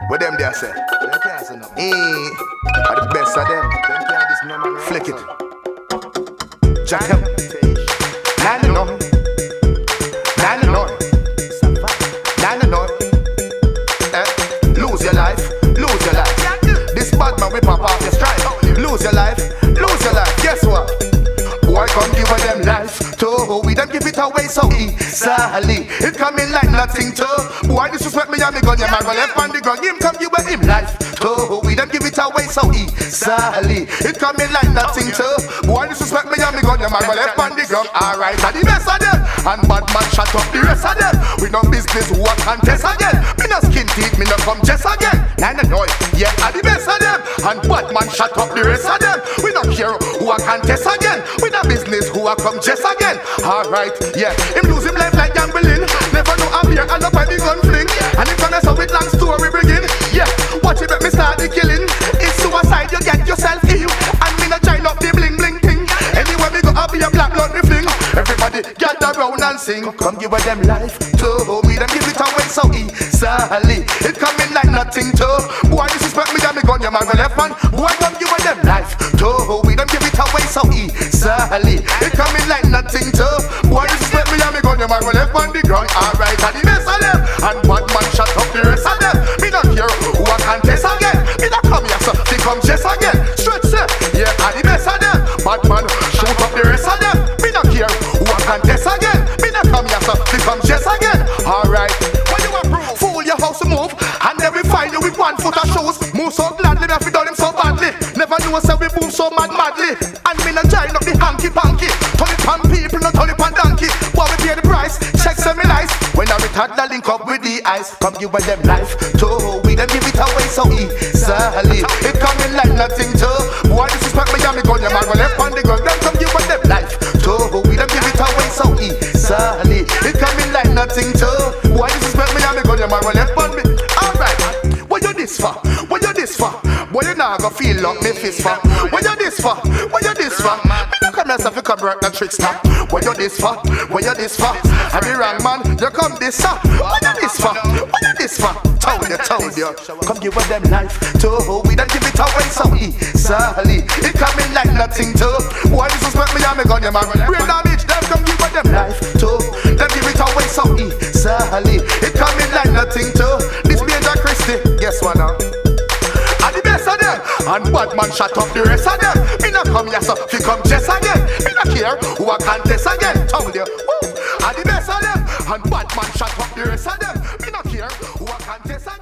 What them there say? Them can't say nothing. Are the best of them. Them can't this no man. Flick it. Jack him. Nine and no. Nine and no. Nine and no. Lose your life. Lose your life. This bad man we pop off your stride. Lose your life. Lose your life. Guess what? Boy, come give them life too. We don't give it away so easily. It coming like nothing too. Boy, disrespect me and me gun. Your man go left on the gun. Him come give him life too. We don't give it away so easily. It coming like nothing too. Boy, disrespect me and me gun. Your man go left on the gun. Alright, and the best of them. And bad man shut up the rest of them. We no business who a contest again. Me no skin teeth, me no come chest again. Nine and noise, yeah, and the best of them. And bad man shut up the rest of them. We no care who a contest again. We no business who a come chest again. Alright, yeah, him lose him life like gambling. Never know I'm here and up by the gun fling. And it gonna start with long story begin. Yeah, watch it make me start the killing. It's suicide, you get yourself ill. And me no join up the bling bling thing. Anywhere we go up be a black blood fling. Everybody gather round and sing. Come give them life too. Me them give it away so easily. It coming like nothing too. Boy disrespect me and me gun your man go left hand. Boy come give them life too. We don't give it away so easily. It coming like nothing too. Boy disrespect me and me gun your man go left on the ground. Alright, and the best of them. And bad man shut up the rest of them. Me not care who a contest again. Me not come here so they come chase again. Stretch them, yeah, and the best of them. Bad man shoot up the rest of them. Me not care who a contest again. Me not come here so they come chase again. Alright, when you approve, fool your house to move. And then we find you with 1 foot of shoes. Move so gladly, me have done him so badly. Never knew us we move so madly. And me not join up the hanky panky. Turn it on people, not turn it on donkey. While we pay the price, check semi nice. When I return the link up with the ice, come give them life too. We don't give it away so easily. It coming like nothing too. Boy disrespect me and me gun, your man go left on the gun. Then come give them life too. We don't give it away so easily. It coming like nothing too. Boy disrespect me and me gun, your man go left on me. Alright, what you this for? What you this for? Boy you nah go feel like me fist for. What you this for? What you this for? Me no come yourself you come break the trick stop. What you this for? What you this for? I be wrong man, you come this for. What you this for? What you this for? Told you. Come give them life too. We don't give it away so easily. It coming like nothing too. Boy disrespect me and me gun your man. Brain damage, them come give them life too. Them give it away so easily. It coming like nothing too. This Major Christie, guess what now? And the best of them. And bad man shut up the rest of them. Me not come here so fi come chase again. Me not care who a contest again. Told you. Woo. And the best of them. And bad man shut up the rest of them. Me not care who a contest again.